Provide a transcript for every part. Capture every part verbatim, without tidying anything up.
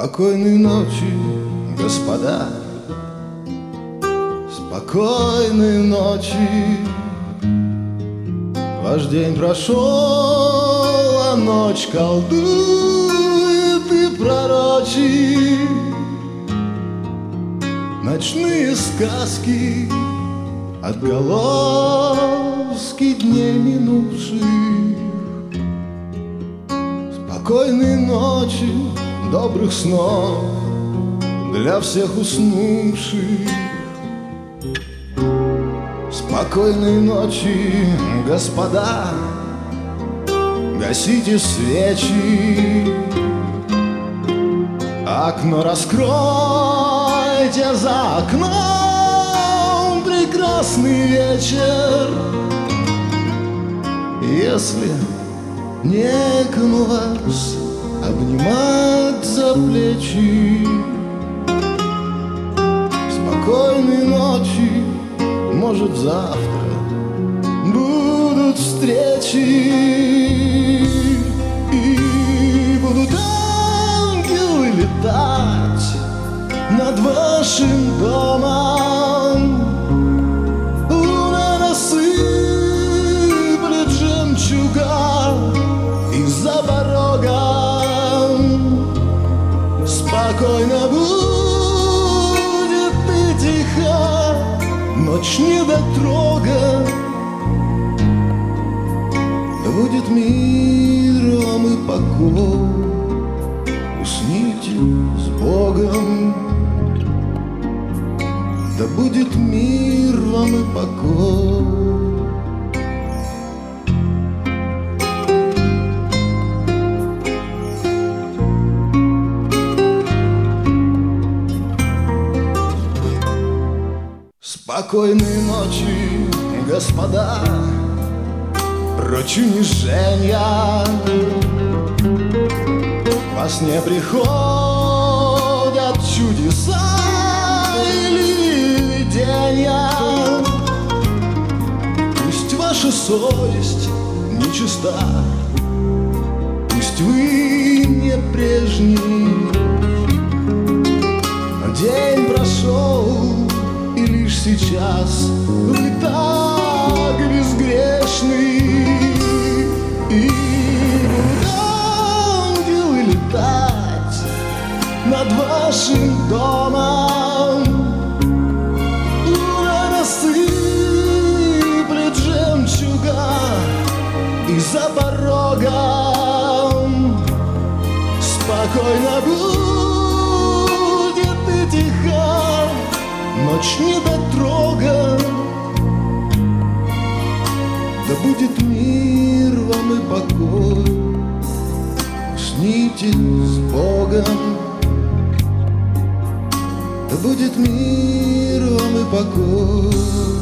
Спокойной ночи, господа, спокойной ночи. Ваш день прошел, а ночь колдует и пророчит ночные сказки, отголоски дней минувших. Спокойной ночи, добрых снов для всех уснувших. Спокойной ночи, господа, гасите свечи, окно раскройте, за окном прекрасный вечер. Если некому вас обнимать за плечи, спокойной ночи, может, завтра будут встречи, и будут ангелы летать над вашим домом. Луна рассыплет жемчуга из-за порога. Спокойно будет и тихо ночь недотрога. Да будет мир вам и покой, усните с Богом. Да будет мир вам и покой. Спокойной ночи, господа, прочь унижения. Во сне приходят чудеса или видения. Пусть ваша совесть нечиста, пусть вы не прежний. День прошел, и лишь сейчас вы так безгрешны. И будут ангелы летать над вашим домом. Луна рассыплет жемчуга из-за порога. Спокойно будет и тихо ночь недотрога. Да будет мир вам и покой, усните с Богом. Да будет мир вам и покой.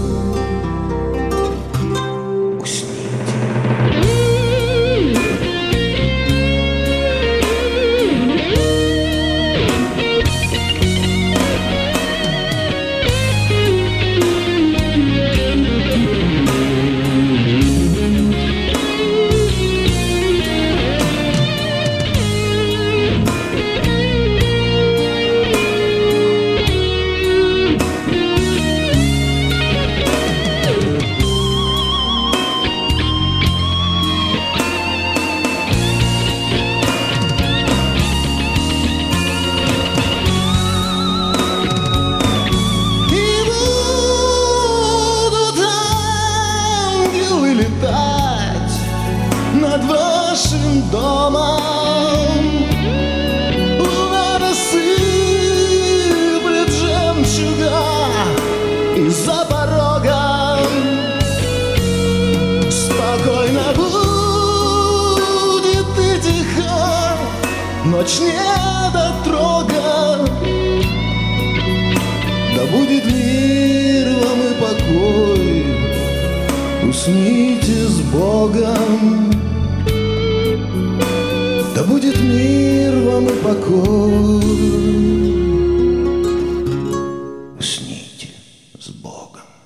Над вашим домом. Луна рассыплет жемчуга из-за порога. Спокойно будет и тихо ночь недотрога. Да будет мир вам и покой, усните с Богом. Да будет мир вам и покой, усните с Богом.